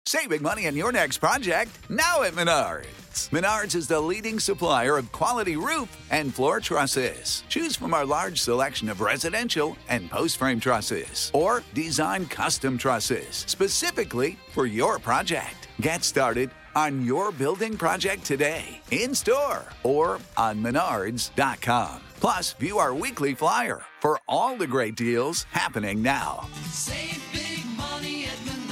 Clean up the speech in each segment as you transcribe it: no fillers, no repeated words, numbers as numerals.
Saving money on your next project, now at Menards. Menards is the leading supplier of quality roof and floor trusses. Choose from our large selection of residential and post-frame trusses, or design custom trusses specifically for your project. Get started on your building project today, in-store or on menards.com. Plus, view our weekly flyer for all the great deals happening now. Save big money at Menards.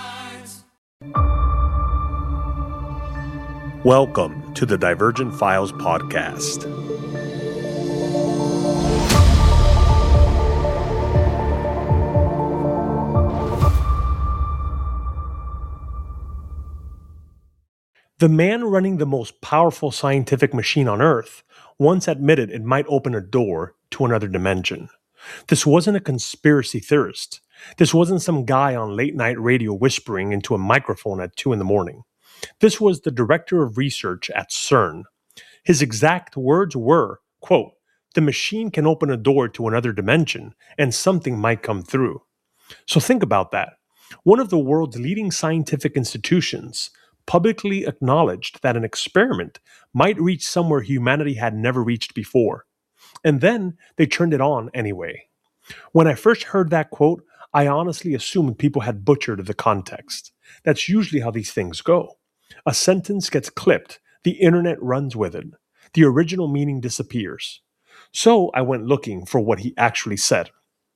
Welcome to the Divergent Files podcast. The man running the most powerful scientific machine on Earth once admitted it might open a door to another dimension. This wasn't a conspiracy theorist. This wasn't some guy on late night radio whispering into a microphone at 2 a.m. This was the director of research at CERN. His exact words were, quote, "The machine can open a door to another dimension and something might come through." So think about that. One of the world's leading scientific institutions publicly acknowledged that an experiment might reach somewhere humanity had never reached before. And then they turned it on anyway. When I first heard that quote, I honestly assumed people had butchered the context. That's usually how these things go. A sentence gets clipped, the internet runs with it. The original meaning disappears. So I went looking for what he actually said.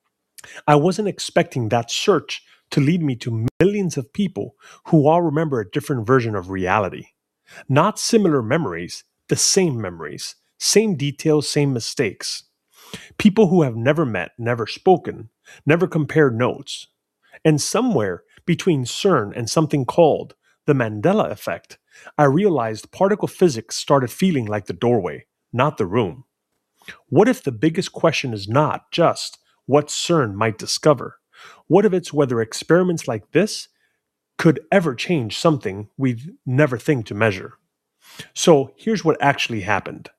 I wasn't expecting that search to lead me to millions of people who all remember a different version of reality. Not similar memories, the same memories, same details, same mistakes. People who have never met, never spoken, never compared notes. And somewhere between CERN and something called the Mandela effect, I realized particle physics started feeling like the doorway, not the room. What if the biggest question is not just what CERN might discover? What if it's whether experiments like this could ever change something we'd never think to measure? So here's what actually happened.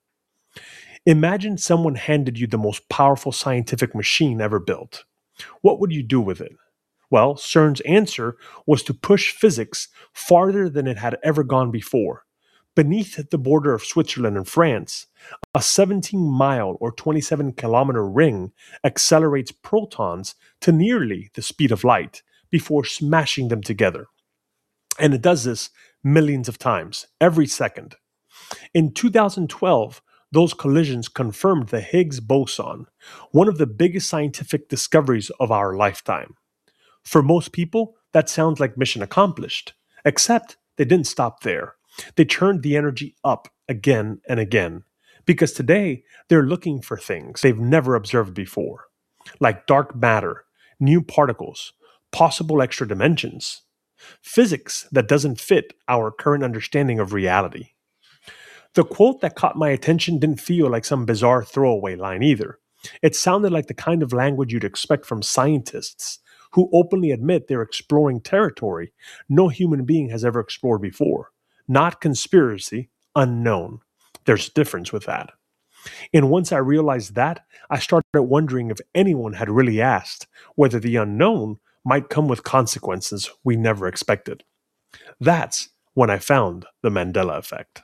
Imagine someone handed you the most powerful scientific machine ever built. What would you do with it? Well, CERN's answer was to push physics farther than it had ever gone before. Beneath the border of Switzerland and France, a 17-mile or 27-kilometer ring accelerates protons to nearly the speed of light before smashing them together. And it does this millions of times, every second. In 2012, those collisions confirmed the Higgs boson, one of the biggest scientific discoveries of our lifetime. For most people, that sounds like mission accomplished, except they didn't stop there. They turned the energy up again and again, because today they're looking for things they've never observed before, like dark matter, new particles, possible extra dimensions, physics that doesn't fit our current understanding of reality. The quote that caught my attention didn't feel like some bizarre throwaway line either. It sounded like the kind of language you'd expect from scientists who openly admit they're exploring territory no human being has ever explored before. Not conspiracy, unknown. There's a difference with that. And once I realized that, I started wondering if anyone had really asked whether the unknown might come with consequences we never expected. That's when I found the Mandela effect.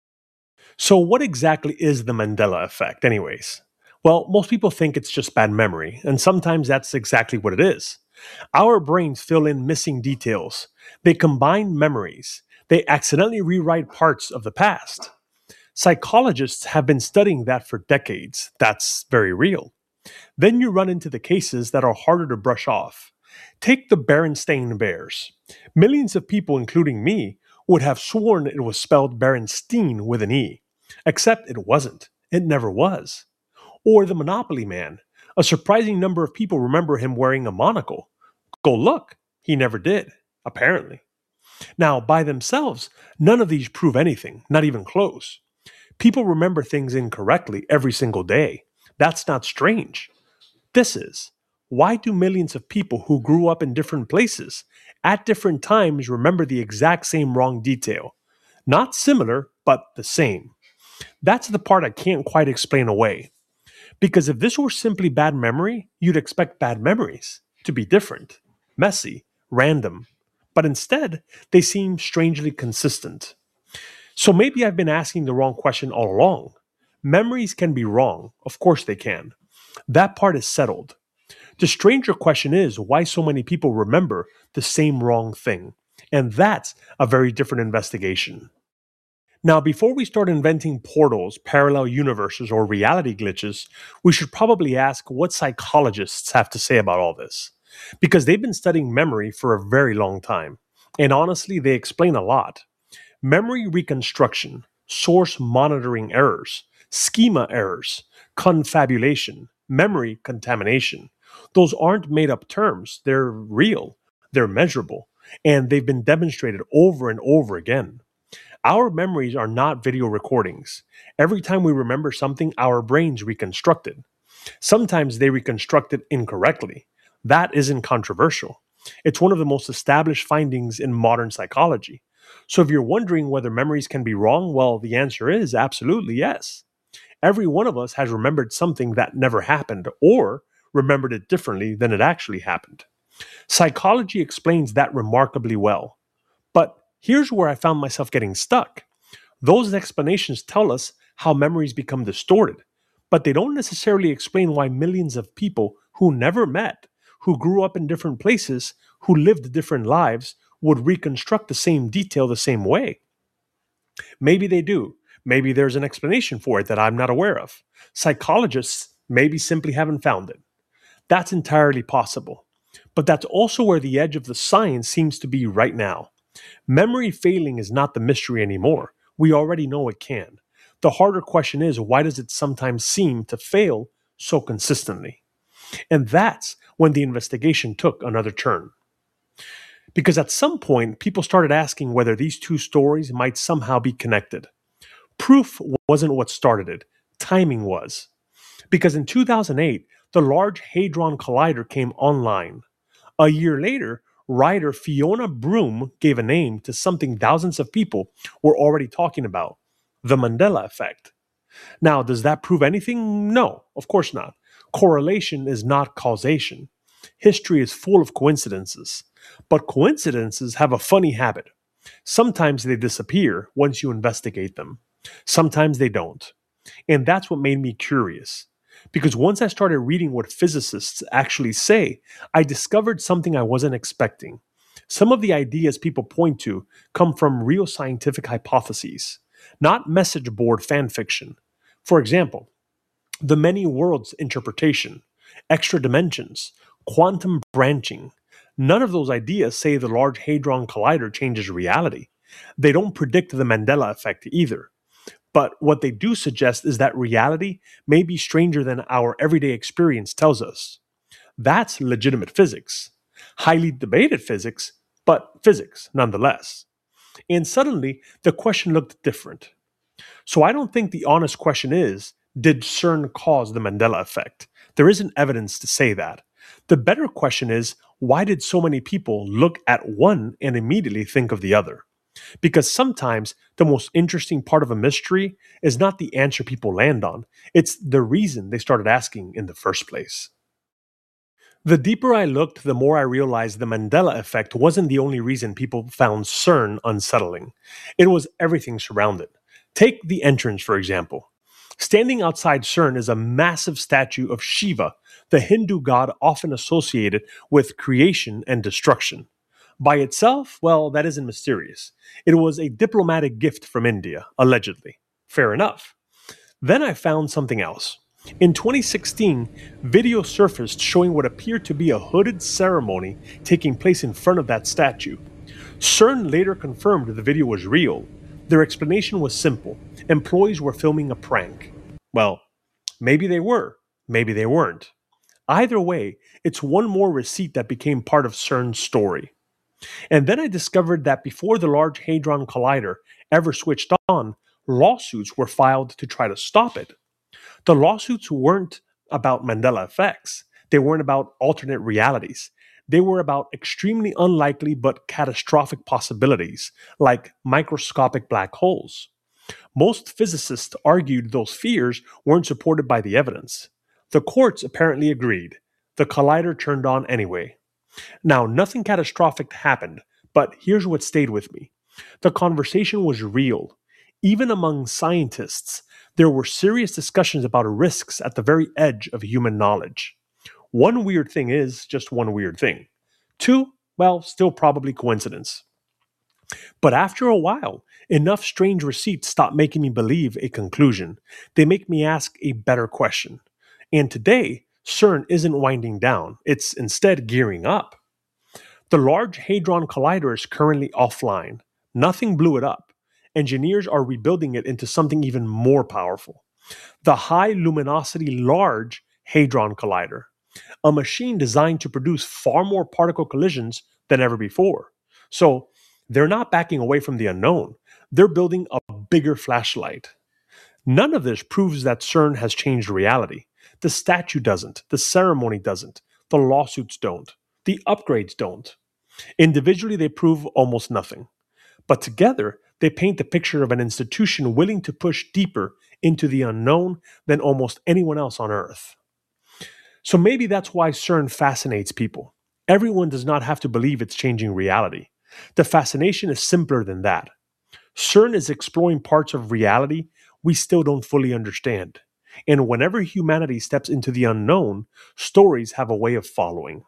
So what exactly is the Mandela effect anyways? Well, most people think it's just bad memory, and sometimes that's exactly what it is. Our brains fill in missing details. They combine memories. They accidentally rewrite parts of the past. Psychologists have been studying that for decades. That's very real. Then you run into the cases that are harder to brush off. Take the Berenstain Bears. Millions of people, including me, would have sworn it was spelled Berenstein with an E. Except it wasn't. It never was. Or the Monopoly Man. A surprising number of people remember him wearing a monocle. Go look. He never did, apparently. Now, by themselves, none of these prove anything, not even close. People remember things incorrectly every single day. That's not strange. This is. Why do millions of people who grew up in different places at different times remember the exact same wrong detail? Not similar, but the same. That's the part I can't quite explain away. Because if this were simply bad memory, you'd expect bad memories to be different, messy, random. but instead, they seem strangely consistent. So maybe I've been asking the wrong question all along. Memories can be wrong. Of course they can. That part is settled. The stranger question is why so many people remember the same wrong thing. And that's a very different investigation. Now, before we start inventing portals, parallel universes, or reality glitches, we should probably ask what psychologists have to say about all this. Because they've been studying memory for a very long time. And honestly, they explain a lot. Memory reconstruction, source monitoring errors, schema errors, confabulation, memory contamination. Those aren't made up terms. They're real, they're measurable, and they've been demonstrated over and over again. Our memories are not video recordings. Every time we remember something, our brains reconstruct it. Sometimes they reconstruct it incorrectly. That isn't controversial. It's one of the most established findings in modern psychology. So if you're wondering whether memories can be wrong, well, the answer is absolutely yes. Every one of us has remembered something that never happened or remembered it differently than it actually happened. Psychology explains that remarkably well. But here's where I found myself getting stuck. Those explanations tell us how memories become distorted, but they don't necessarily explain why millions of people who never met, who grew up in different places, who lived different lives, would reconstruct the same detail the same way. Maybe they do. Maybe there's an explanation for it that I'm not aware of. Psychologists maybe simply haven't found it. That's entirely possible. But that's also where the edge of the science seems to be right now. Memory failing is not the mystery anymore. We already know it can. The harder question is, why does it sometimes seem to fail so consistently? And that's when the investigation took another turn. Because at some point, people started asking whether these two stories might somehow be connected. Proof wasn't what started it, timing was. Because in 2008, the Large Hadron Collider came online. A year later, writer Fiona Broome gave a name to something thousands of people were already talking about: the Mandela effect. Now, does that prove anything? No, of course not. Correlation is not causation. History is full of coincidences. But coincidences have a funny habit. Sometimes they disappear once you investigate them. Sometimes they don't. And that's what made me curious. Because once I started reading what physicists actually say, I discovered something I wasn't expecting. Some of the ideas people point to come from real scientific hypotheses, not message board fan fiction. For example, the many worlds interpretation, extra dimensions, quantum branching. None of those ideas say the Large Hadron Collider changes reality. They don't predict the Mandela effect either. But what they do suggest is that reality may be stranger than our everyday experience tells us. That's legitimate physics. Highly debated physics, but physics nonetheless. And suddenly, the question looked different. So I don't think the honest question is, did CERN cause the Mandela effect? There isn't evidence to say that. The better question is, why did so many people look at one and immediately think of the other? Because sometimes the most interesting part of a mystery is not the answer people land on, it's the reason they started asking in the first place. The deeper I looked, the more I realized the Mandela effect wasn't the only reason people found CERN unsettling. It was everything surrounding. Take the entrance, for example. Standing outside CERN is a massive statue of Shiva, the Hindu god often associated with creation and destruction. By itself, well, that isn't mysterious. It was a diplomatic gift from India, allegedly. Fair enough. Then I found something else. In 2016, video surfaced showing what appeared to be a hooded ceremony taking place in front of that statue. CERN later confirmed the video was real. Their explanation was simple. Employees were filming a prank. Well, maybe they were, maybe they weren't. Either way, it's one more receipt that became part of CERN's story. And then I discovered that before the Large Hadron Collider ever switched on, lawsuits were filed to try to stop it. The lawsuits weren't about Mandela effects. They weren't about alternate realities. They were about extremely unlikely but catastrophic possibilities, like microscopic black holes. Most physicists argued those fears weren't supported by the evidence. The courts apparently agreed. The collider turned on anyway. Now, nothing catastrophic happened, But here's what stayed with me. The conversation was real. Even among scientists, there were serious discussions about risks at the very edge of human knowledge. One weird thing is just one weird thing. Two, well, still probably coincidence. But after a while, enough strange receipts stop making me believe a conclusion. They make me ask a better question. And today, CERN isn't winding down, it's instead gearing up. The Large Hadron Collider is currently offline. Nothing blew it up. Engineers are rebuilding it into something even more powerful. The High Luminosity Large Hadron Collider, a machine designed to produce far more particle collisions than ever before. So, they're not backing away from the unknown. They're building a bigger flashlight. None of this proves that CERN has changed reality. The statue doesn't. The ceremony doesn't. The lawsuits don't. The upgrades don't. Individually, they prove almost nothing. But together, they paint the picture of an institution willing to push deeper into the unknown than almost anyone else on Earth. So maybe that's why CERN fascinates people. Everyone does not have to believe it's changing reality. The fascination is simpler than that. CERN is exploring parts of reality we still don't fully understand. And whenever humanity steps into the unknown, stories have a way of following.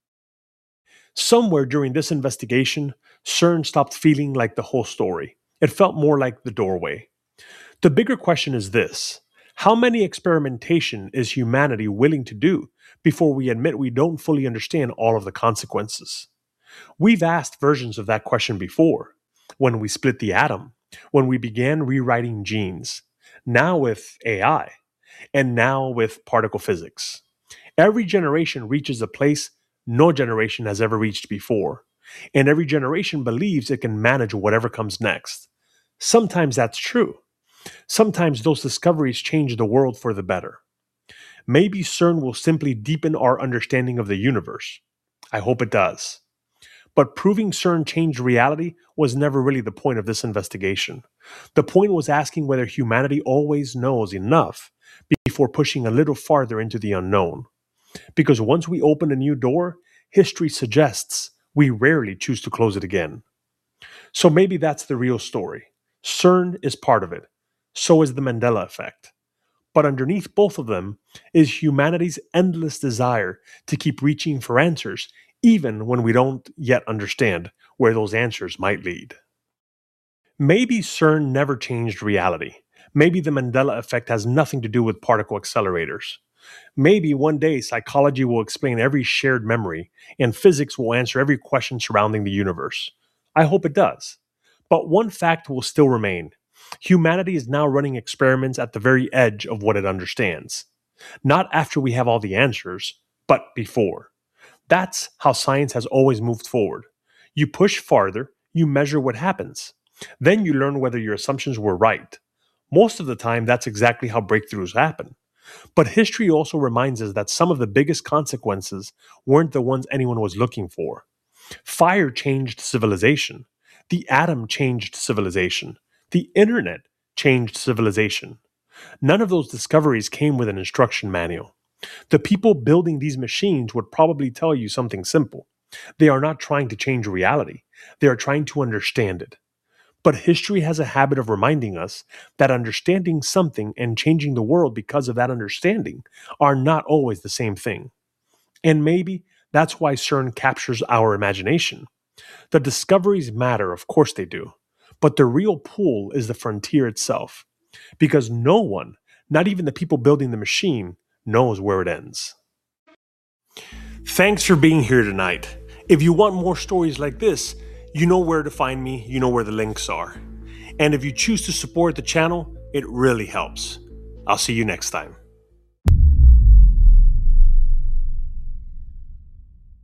Somewhere during this investigation, CERN stopped feeling like the whole story. It felt more like the doorway. The bigger question is this: how many experimentation is humanity willing to do before we admit we don't fully understand all of the consequences? We've asked versions of that question before, when we split the atom, when we began rewriting genes, now with AI, and now with particle physics. Every generation reaches a place no generation has ever reached before, and every generation believes it can manage whatever comes next. Sometimes that's true. Sometimes those discoveries change the world for the better. Maybe CERN will simply deepen our understanding of the universe. I hope it does. But proving CERN changed reality was never really the point of this investigation. The point was asking whether humanity always knows enough before pushing a little farther into the unknown. Because once we open a new door, history suggests we rarely choose to close it again. So maybe that's the real story. CERN is part of it. So is the Mandela effect. But underneath both of them is humanity's endless desire to keep reaching for answers, even when we don't yet understand where those answers might lead. Maybe CERN never changed reality. Maybe the Mandela effect has nothing to do with particle accelerators. Maybe one day psychology will explain every shared memory, and physics will answer every question surrounding the universe. I hope it does. But one fact will still remain. Humanity is now running experiments at the very edge of what it understands. Not after we have all the answers, but before. That's how science has always moved forward. You push farther, you measure what happens. Then you learn whether your assumptions were right. Most of the time, that's exactly how breakthroughs happen. But history also reminds us that some of the biggest consequences weren't the ones anyone was looking for. Fire changed civilization. The atom changed civilization. The internet changed civilization. None of those discoveries came with an instruction manual. The people building these machines would probably tell you something simple. They are not trying to change reality. They are trying to understand it. But history has a habit of reminding us that understanding something and changing the world because of that understanding are not always the same thing. And maybe that's why CERN captures our imagination. The discoveries matter, of course they do. But the real pool is the frontier itself. Because no one, not even the people building the machine, knows where it ends. Thanks for being here tonight. If you want more stories like this, you know where to find me, you know where the links are. And if you choose to support the channel, it really helps. I'll see you next time.